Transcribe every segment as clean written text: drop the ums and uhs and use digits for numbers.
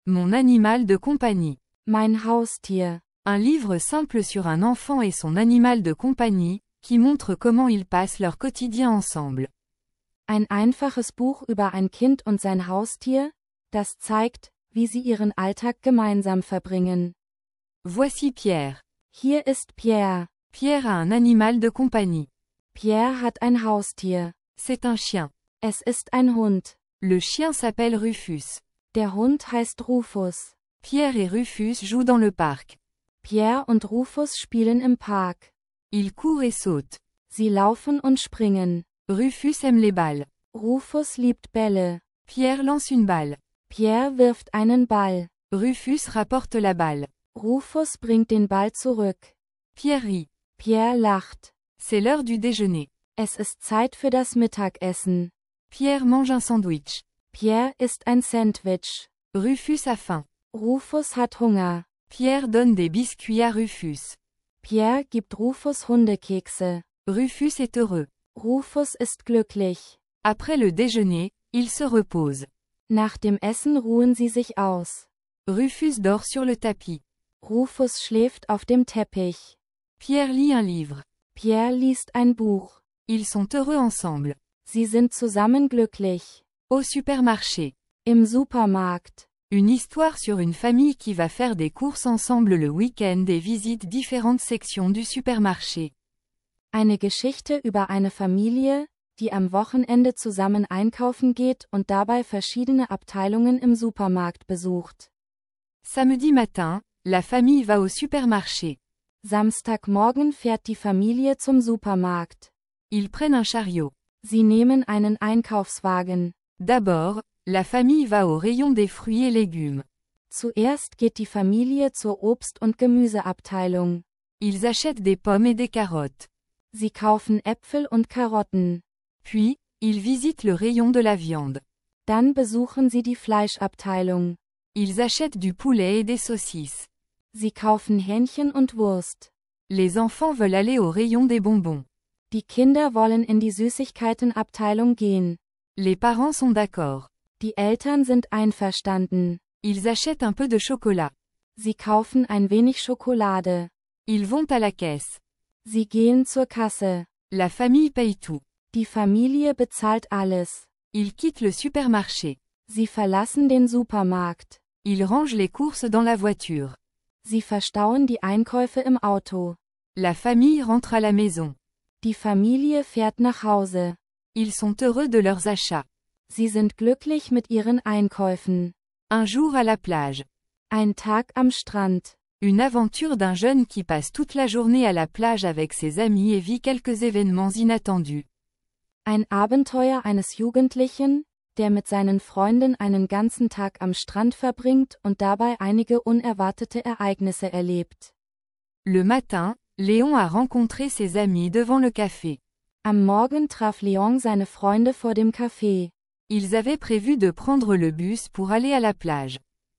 Mon animal de compagnie. Mein Haustier. Un livre simple sur un enfant et son animal de compagnie, qui montre comment ils passent leur quotidien ensemble. Ein einfaches Buch über ein Kind und sein Haustier, das zeigt, wie sie ihren Alltag gemeinsam verbringen. Voici Pierre. Hier ist Pierre. Pierre a un animal de compagnie. Pierre hat ein Haustier. C'est un chien. Es ist ein Hund. Le chien s'appelle Rufus. Der Hund heißt Rufus. Pierre et Rufus jouent dans le parc. Pierre und Rufus spielen im Park. Ils courent et sautent. Sie laufen und springen. Rufus aime les balles. Rufus liebt Bälle. Pierre lance une balle. Pierre wirft einen Ball. Rufus rapporte la balle. Rufus bringt den Ball zurück. Pierre rit. Pierre lacht. C'est l'heure du déjeuner. Es ist Zeit für das Mittagessen. Pierre mange un sandwich. Pierre isst ein Sandwich. Rufus a faim. Rufus hat Hunger. Pierre donne des biscuits à Rufus. Pierre gibt Rufus Hundekekse. Rufus est heureux. Rufus ist glücklich. Après le déjeuner, il se repose. Nach dem Essen ruhen sie sich aus. Rufus dort sur le tapis. Rufus schläft auf dem Teppich. Pierre lit un livre. Pierre liest ein Buch. Ils sont heureux ensemble. Sie sind zusammen glücklich. Au supermarché. Im Supermarkt. Une histoire sur une famille qui va faire des courses ensemble le week-end et visite différentes sections du supermarché. Eine Geschichte über eine Familie, die am Wochenende zusammen einkaufen geht und dabei verschiedene Abteilungen im Supermarkt besucht. Samedi matin, la famille va au supermarché. Samstagmorgen fährt die Familie zum Supermarkt. Ils prennent un chariot. Sie nehmen einen Einkaufswagen. D'abord, la famille va au rayon des fruits et légumes. Zuerst geht die Familie zur Obst- und Gemüseabteilung. Ils achètent des pommes et des carottes. Sie kaufen Äpfel und Karotten. Puis, ils visitent le rayon de la viande. Dann besuchen sie die Fleischabteilung. Ils achètent du poulet et des saucisses. Sie kaufen Hähnchen und Wurst. Les enfants veulent aller au rayon des bonbons. Die Kinder wollen in die Süßigkeitenabteilung gehen. Les parents sont d'accord. Die Eltern sind einverstanden. Ils achètent un peu de chocolat. Sie kaufen ein wenig Schokolade. Ils vont à la caisse. Sie gehen zur Kasse. La famille paye tout. Die Familie bezahlt alles. Ils quittent le supermarché. Sie verlassen den Supermarkt. Ils rangent les courses dans la voiture. Sie verstauen die Einkäufe im Auto. La famille rentre à la maison. Die Familie fährt nach Hause. Ils sont heureux de leurs achats. Sie sind glücklich mit ihren Einkäufen. Un jour à la plage. Ein Tag am Strand. Une aventure d'un jeune qui passe toute la journée à la plage avec ses amis et vit quelques événements inattendus. Ein Abenteuer eines Jugendlichen, der mit seinen Freunden einen ganzen Tag am Strand verbringt und dabei einige unerwartete Ereignisse erlebt. Le matin, Léon a rencontré ses amis devant le café. Am Morgen traf Léon seine Freunde vor dem Café. Ils avaient prévu de prendre le bus pour aller à la plage.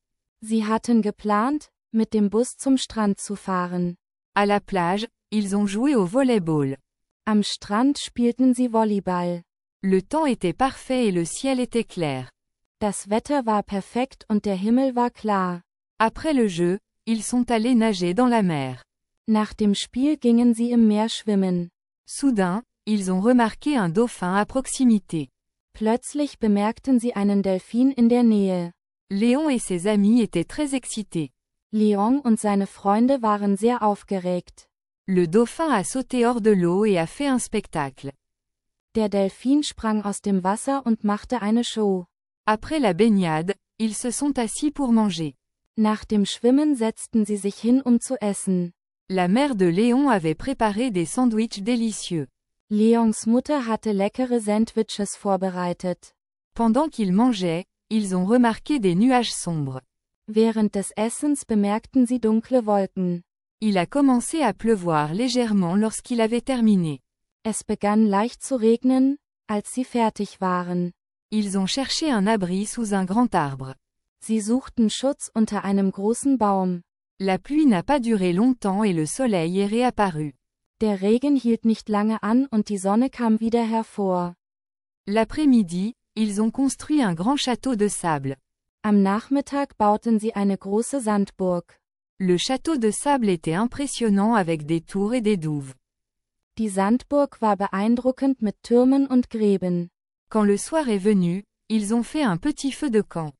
Sie hatten geplant, mit dem Bus zum Strand zu fahren. À la plage, ils ont joué au volleyball. Am Strand spielten sie Volleyball. Le temps était parfait et le ciel était clair. Das Wetter war perfekt und der Himmel war klar. Après le jeu, ils sont allés nager dans la mer. Nach dem Spiel gingen sie im Meer schwimmen. Soudain, ils ont remarqué un dauphin à proximité. Plötzlich bemerkten sie einen Delfin in der Nähe. Léon et ses amis étaient très excités. Léon und seine Freunde waren sehr aufgeregt. Le dauphin a sauté hors de l'eau et a fait un spectacle. Der Delfin sprang aus dem Wasser und machte eine Show. Après la baignade, ils se sont assis pour manger. Nach dem Schwimmen setzten sie sich hin, um zu essen. La mère de Léon avait préparé des sandwichs délicieux. Léons Mutter hatte leckere Sandwiches vorbereitet. Pendant qu'ils mangeaient, ils ont remarqué des nuages sombres. Während des Essens bemerkten sie dunkle Wolken. Il a commencé à pleuvoir légèrement lorsqu'il avait terminé. Es begann leicht zu regnen, als sie fertig waren. Ils ont cherché un abri sous un grand arbre. Sie suchten Schutz unter einem großen Baum. La pluie n'a pas duré longtemps et le soleil est réapparu. Der Regen hielt nicht lange an und die Sonne kam wieder hervor. L'après-midi, ils ont construit un grand château de sable. Am Nachmittag bauten sie eine große Sandburg. Le château de sable était impressionnant avec des tours et des douves. Die Sandburg war beeindruckend mit Türmen und Gräben. Quand le soir est venu, ils ont fait un petit feu de camp.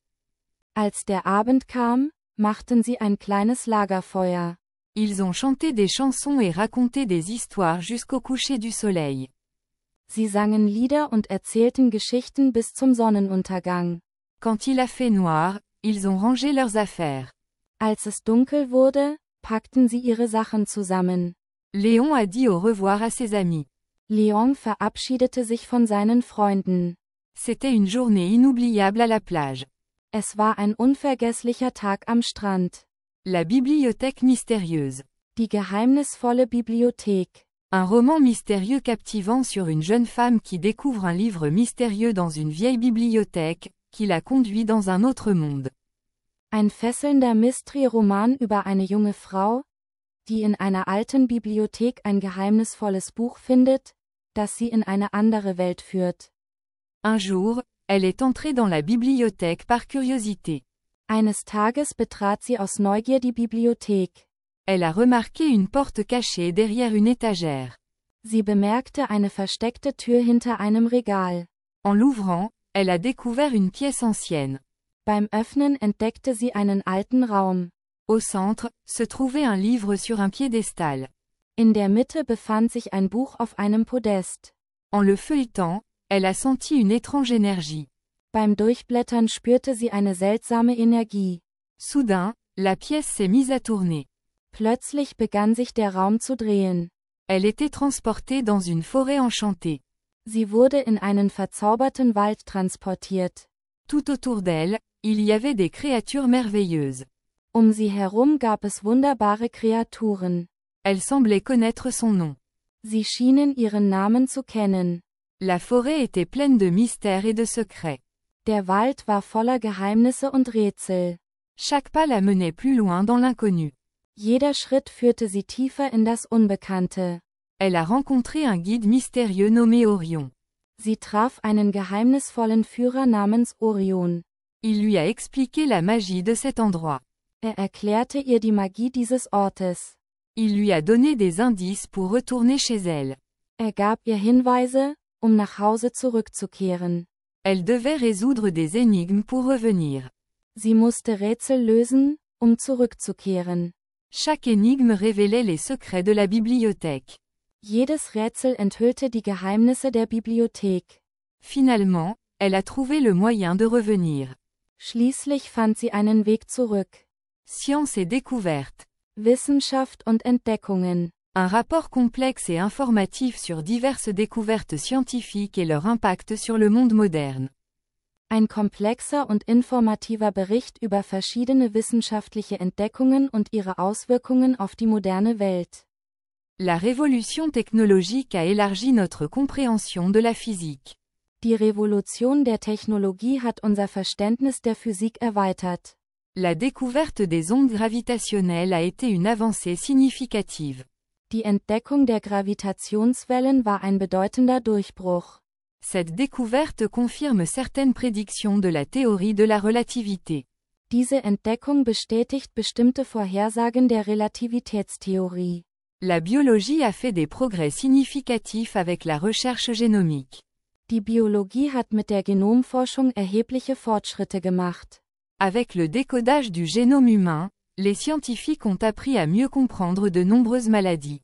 Als der Abend kam, machten sie ein kleines Lagerfeuer. Ils ont chanté des chansons et raconté des histoires jusqu'au coucher du soleil. Sie sangen Lieder und erzählten Geschichten bis zum Sonnenuntergang. Quand il a fait noir, ils ont rangé leurs affaires. Als es dunkel wurde, packten sie ihre Sachen zusammen. Léon a dit au revoir à ses amis. Léon verabschiedete sich von seinen Freunden. C'était une journée inoubliable à la plage. Es war ein unvergesslicher Tag am Strand. La bibliothèque mystérieuse. Die geheimnisvolle Bibliothek. Un roman mystérieux captivant sur une jeune femme qui découvre un livre mystérieux dans une vieille bibliothèque, qui la conduit dans un autre monde. Ein fesselnder Mystery-Roman über eine junge Frau, die in einer alten Bibliothek ein geheimnisvolles Buch findet, das sie in eine andere Welt führt. Un jour, elle est entrée dans la bibliothèque par curiosité. Eines Tages betrat sie aus Neugier die Bibliothek. Elle a remarqué une porte cachée derrière une étagère. Sie bemerkte eine versteckte Tür hinter einem Regal. En l'ouvrant, elle a découvert une pièce ancienne. Beim Öffnen entdeckte sie einen alten Raum. Au centre, se trouvait un livre sur un piédestal. In der Mitte befand sich ein Buch auf einem Podest. En le feuilletant, elle a senti une étrange énergie. Beim Durchblättern spürte sie eine seltsame Energie. Soudain, la pièce s'est mise à tourner. Plötzlich begann sich der Raum zu drehen. Elle était transportée dans une forêt enchantée. Sie wurde in einen verzauberten Wald transportiert. Tout autour d'elle, il y avait des créatures merveilleuses. Sie herum gab es wunderbare Kreaturen. Elle semblait connaître son nom. Sie schienen ihren Namen zu kennen. La forêt était pleine de mystères et de secrets. Der Wald war voller Geheimnisse und Rätsel. Chaque pas la menait plus loin dans l'inconnu. Jeder Schritt führte sie tiefer in das Unbekannte. Elle a rencontré un guide mystérieux nommé Orion. Sie traf einen geheimnisvollen Führer namens Orion. Il lui a expliqué la magie de cet endroit. Erklärte ihr die Magie dieses Ortes. Il lui a donné des indices pour retourner chez elle. Gab ihr Hinweise, nach Hause zurückzukehren. Elle devait résoudre des énigmes pour revenir. Sie musste Rätsel lösen, zurückzukehren. Chaque énigme révélait les secrets de la bibliothèque. Jedes Rätsel enthüllte die Geheimnisse der Bibliothek. Finalement, elle a trouvé le moyen de revenir. Schließlich fand sie einen Weg zurück. Science et découverte. Wissenschaft und Entdeckungen. Un rapport complexe et informatif sur diverses découvertes scientifiques et leur impact sur le monde moderne. Ein komplexer und informativer Bericht über verschiedene wissenschaftliche Entdeckungen und ihre Auswirkungen auf die moderne Welt. La révolution technologique a élargi notre compréhension de la physique. Die Revolution der Technologie hat unser Verständnis der Physik erweitert. La découverte des ondes gravitationnelles a été une avancée significative. Die Entdeckung der Gravitationswellen war ein bedeutender Durchbruch. Cette découverte confirme certaines prédictions de la théorie de la relativité. Diese Entdeckung bestätigt bestimmte Vorhersagen der Relativitätstheorie. La biologie a fait des progrès significatifs avec la recherche génomique. Die Biologie hat mit der Genomforschung erhebliche Fortschritte gemacht. Avec le décodage du génome humain, les scientifiques ont appris à mieux comprendre de nombreuses maladies.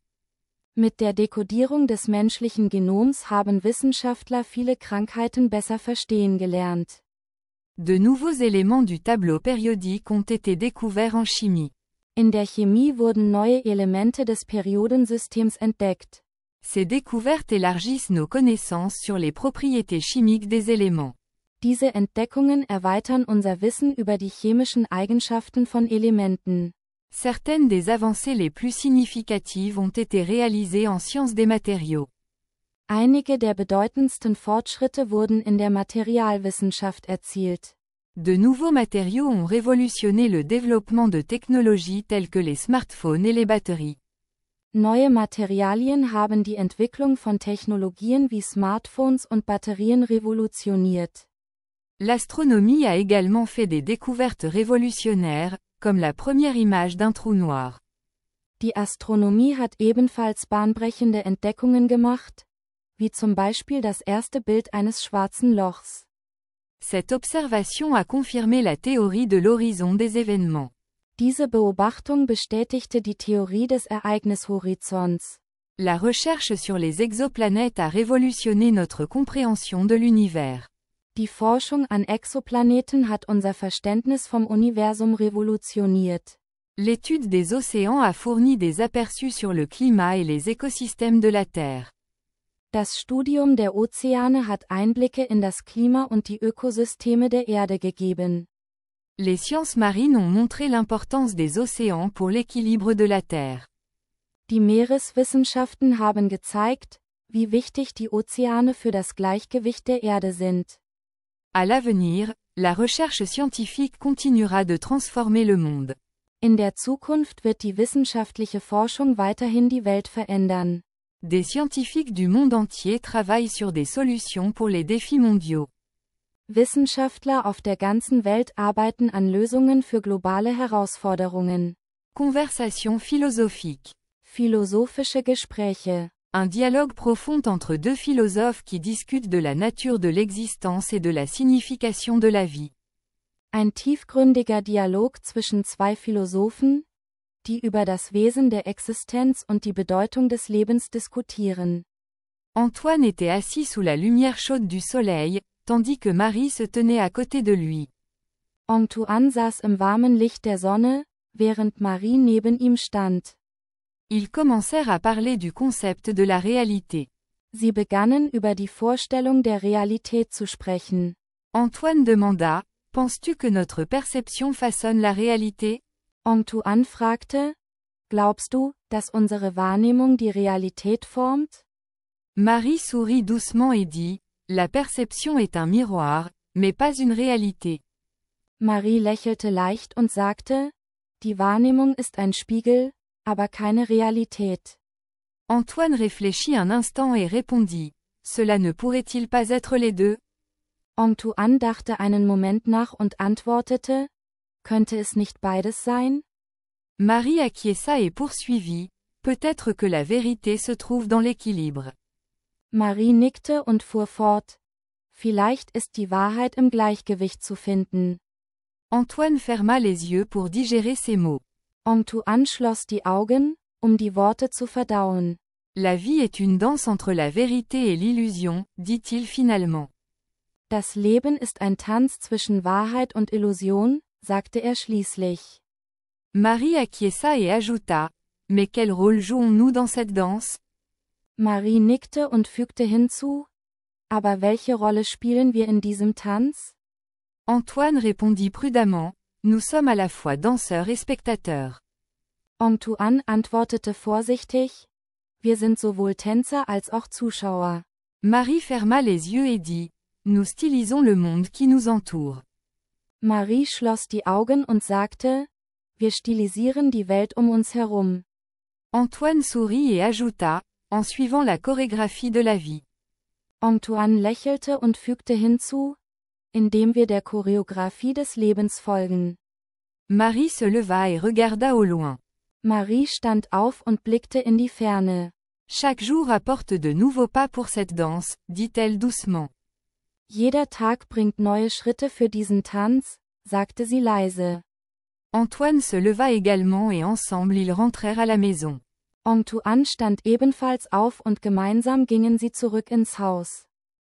Mit der Dekodierung des menschlichen Genoms haben Wissenschaftler viele Krankheiten besser verstehen gelernt. De nouveaux éléments du tableau périodique ont été découverts en chimie. In der Chemie wurden neue Elemente des Periodensystems entdeckt. Ces découvertes élargissent nos connaissances sur les propriétés chimiques des éléments. Diese Entdeckungen erweitern unser Wissen über die chemischen Eigenschaften von Elementen. Certaines des avancées les plus significatives ont été réalisées en sciences des matériaux. Einige der bedeutendsten Fortschritte wurden in der Materialwissenschaft erzielt. De nouveaux matériaux ont révolutionné le développement de technologies telles que les smartphones et les batteries. Neue Materialien haben die Entwicklung von Technologien wie Smartphones und Batterien revolutioniert. L'astronomie a également fait des découvertes révolutionnaires, comme la première image d'un trou noir. Die Astronomie hat ebenfalls bahnbrechende Entdeckungen gemacht, wie zum Beispiel das erste Bild eines schwarzen Lochs. Cette observation a confirmé la théorie de l'horizon des événements. Diese Beobachtung bestätigte die Theorie des Ereignishorizonts. La recherche sur les exoplanètes a révolutionné notre compréhension de l'univers. Die Forschung an Exoplaneten hat unser Verständnis vom Universum revolutioniert. L'étude des océans a fourni des aperçus sur le climat et les écosystèmes de la Terre. Das Studium der Ozeane hat Einblicke in das Klima und die Ökosysteme der Erde gegeben. Les sciences marines ont montré l'importance des océans pour l'équilibre de la Terre. Die Meereswissenschaften haben gezeigt, wie wichtig die Ozeane für das Gleichgewicht der Erde sind. À l'avenir, la recherche scientifique continuera de transformer le monde. In der Zukunft wird die wissenschaftliche Forschung weiterhin die Welt verändern. Des scientifiques du monde entier travaillent sur des solutions pour les défis mondiaux. Wissenschaftler auf der ganzen Welt arbeiten an Lösungen für globale Herausforderungen. Conversation philosophique. Philosophische Gespräche. Un dialogue profond entre deux philosophes qui discutent de la nature de l'existence et de la signification de la vie. Ein tiefgründiger Dialog zwischen zwei Philosophen, die über das Wesen der Existenz und die Bedeutung des Lebens diskutieren. Antoine était assis sous la lumière chaude du soleil, tandis que Marie se tenait à côté de lui. Antoine saß im warmen Licht der Sonne, während Marie neben ihm stand. Ils commencèrent à parler du concept de la réalité. Sie begannen über die Vorstellung der Realität zu sprechen. Antoine demanda, penses-tu que notre perception façonne la réalité? Antoine fragte, glaubst du, dass unsere Wahrnehmung die Realität formt? Marie sourit doucement et dit, la perception est un miroir, mais pas une réalité. Marie lächelte leicht und sagte, die Wahrnehmung ist ein Spiegel, aber keine Realität. Antoine réfléchit un instant et répondit, cela ne pourrait-il pas être les deux? Antoine dachte einen Moment nach und antwortete, könnte es nicht beides sein? Marie acquiesça et poursuivit, peut-être que la vérité se trouve dans l'équilibre. Marie nickte und fuhr fort. Vielleicht ist die Wahrheit im Gleichgewicht zu finden. Antoine ferma les yeux pour digérer ces mots. Antoine schloss die Augen, um die Worte zu verdauen. La vie est une danse entre la vérité et l'illusion, dit-il finalement. Das Leben ist ein Tanz zwischen Wahrheit und Illusion, sagte er schließlich. Marie acquiesça et ajouta, mais quel rôle jouons-nous dans cette danse? Marie nickte und fügte hinzu, aber welche Rolle spielen wir in diesem Tanz? Antoine répondit prudemment, nous sommes à la fois danseurs et spectateurs. Antoine antwortete vorsichtig, wir sind sowohl Tänzer als auch Zuschauer. Marie ferma les yeux et dit, nous stylisons le monde qui nous entoure. Marie schloss die Augen und sagte, wir stilisieren die Welt um uns herum. Antoine sourit et ajouta, en suivant la chorégraphie de la vie. Antoine lächelte und fügte hinzu, indem wir der Choreografie des Lebens folgen. Marie se leva et regarda au loin. Marie stand auf und blickte in die Ferne. Chaque jour apporte de nouveaux pas pour cette danse, dit-elle doucement. Jeder Tag bringt neue Schritte für diesen Tanz, sagte sie leise. Antoine se leva également et ensemble ils rentrèrent à la maison. Antoine stand ebenfalls auf und gemeinsam gingen sie zurück ins Haus.